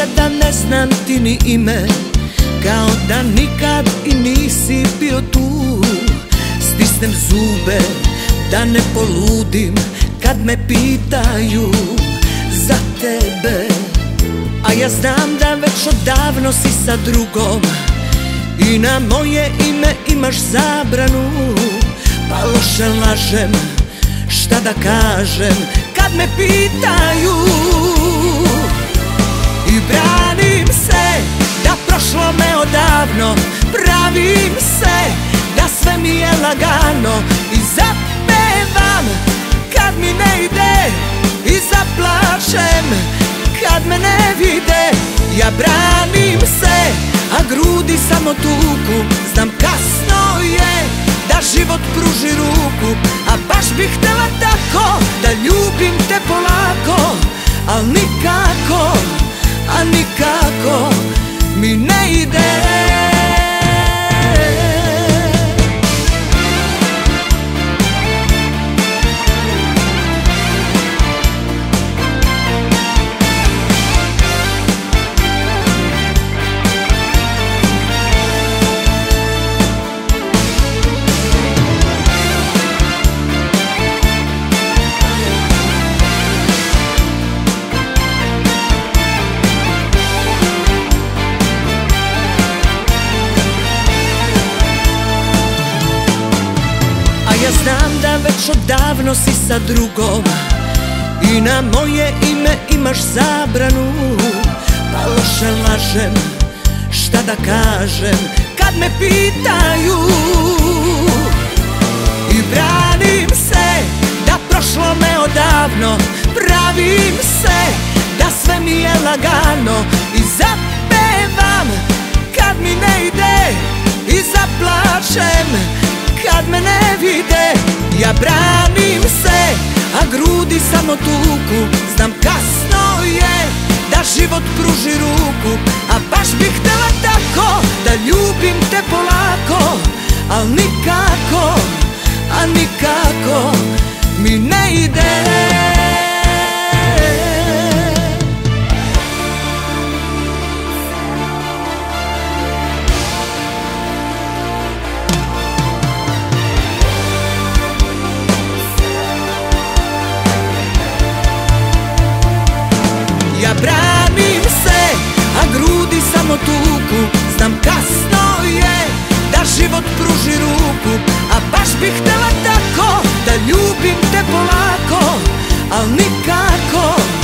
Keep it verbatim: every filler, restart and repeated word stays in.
se da ne znam ti ni ime, kao da nikad i nisi bio tu. Stisnem zube da ne poludim kad me pitaju za tebe, a ja znam da već odavno si sa drugom i na moje ime imaš zabranu. Pa loše lažem, šta da kažem kad me pitaju, i branim se da prošlo me odavno, pravim se da sve mi je lagano i zapevam kad mi ne ide i zaplačem kad me ne vide. Ja branim se, a grudi samo tuku, znam kasno je da život pruži ruku, a baš bih htela tako da ljubim te polako, al nikako, a nikako mi ne ide. Ja znam da već odavno si sa drugom i na moje ime imaš zabranu. Pa loše lažem, šta da kažem kad me pitaju, i branim se da prošlo me odavno, pravim se da sve mi je lagano i zapevam kad mi ne ide i zaplačem kad me ne vide. Ja branim se, a grudi samo tuku, znam kasno je da život pruži ruku, a baš bih htela tako da ljubim te polako, al nikako, a nikako mi ne ide. Ja branim se, a grudi samo tuku, znam kasno je da život pruži ruku, a baš bih htela tako da ljubim te polako, al nikako.